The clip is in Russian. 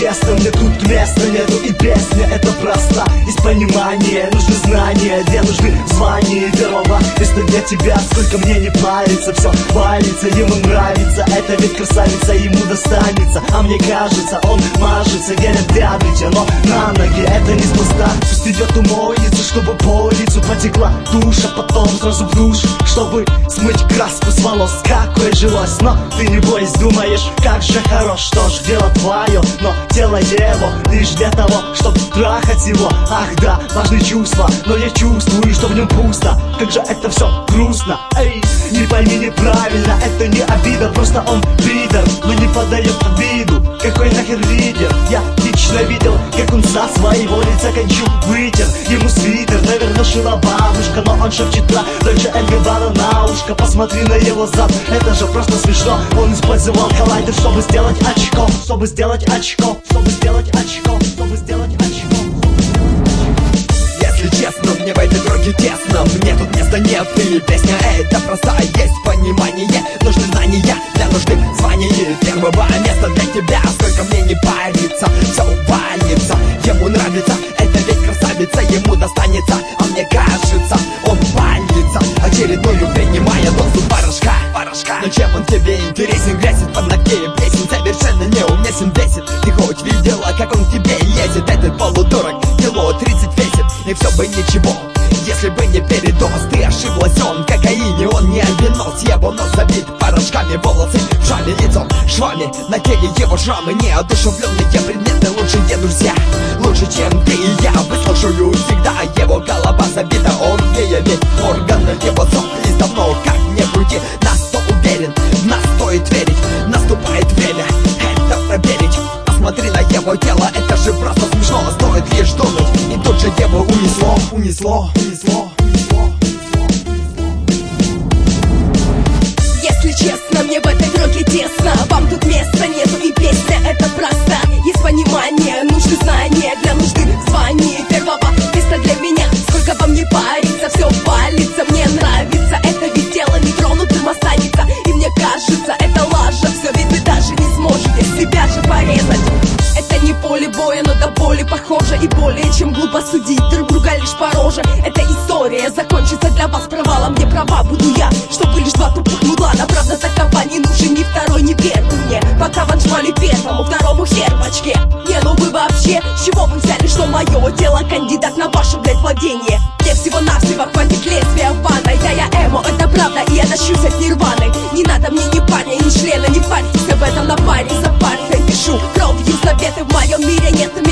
честно, мне тут места нету, и песня это проста. Есть понимание, нужны знания, где нужны звания первого места для тебя. Сколько мне не парится, все валится, ему нравится. Это ведь красавица, ему достанется. А мне кажется, он мажется, гелем для бритья, но на ноги это не спроста. Пусть идет умоется, чтобы по лицу потекла тушь, а потом сразу в душ, чтобы смыть краску с волос. Какое жилось, но ты не бойся, думаешь, как же хорош. Что ж, дело твое, но тело его лишь для того, чтобы трахать его. Ах да, важны чувства, но я чувствую, что в нем пусто. Как же это все грустно. Эй, не пойми неправильно, это не обида, просто он пидор, но не подает виду. Какой нахер лидер? Я лично видел, как он со своего лица кончу вытер. Ему свитер, наверное, шила бабушка, но он шепчет про Дольче энд Габбана на ушко. Посмотри на его зад, это же просто смешно. Он использовал коллайдер, чтобы сделать очко, чтобы сделать очко, чтобы сделать очко, чтобы сделать очко. Если честно, мне в этой дороге тесно, мне тут места нет, и песня эта простая. Есть понимание, нужны знания, для нужды звания первого места для тебя. Сколько мне не париться, все валится, ему нравится, это ведь красавица, ему достанется. А мне кажется, он палится, очередную принимая дозу порошка. Но чем он тебе интересен, грязит под ноги, песен совершенно неуместен, бесит. Ты хоть видела, как он к тебе лезет? Этот полудурок кило 30 весит, и все бы ничего, если бы не передоз. Ты ошиблась, он кокаине, он не альбинос. Его нос забит порошками, волосы в шаме, лицом швами, на теле его шрамы. Неодушевленные предметы, лучшие друзья, лучше, чем ты и я. Выслушаю всегда, его голова забита оргиями, органы его сохлись давно. Как мне крути, нас то уверен, в нас стоит верить. Наступает время это проверить. Посмотри на его тело, это же просто смешно. Стоит лишь думать, и тут же его унесло, унесло, унесло, унесло. Если честно, мне в этой дороге тесно, вам тут места нету, и песня это просто. Есть понимание, нужны знания, для нужды звания первого места для меня. Сколько вам не париться, все валится, мне нравится. Это ведь тело нетронутым останется, и мне кажется, это лажа. Все ведь вы даже не сможете себя же порезать. Это не поле боя, но до боли похоже, и более чем глупо судить друг друга лишь по роже. Эта история закончится для вас провалом, где права буду я, чтобы лишь два тупых мудла. Но правда такова, не нужен ни второй, ни первый мне. Пока в аншмале первому, второму хер в очке. Не, ну вы вообще, с чего вы взяли, что мое тело кандидат на ваше, блядь, владение? Мне всего-навсего хватит лезвия в ванной. Да я эмо, это правда, и я тащусь от нирваны. Не надо мне ни парня, ни члена, не парьтесь об этом на паре. За партой пишу, кровью заветы в моем мире нет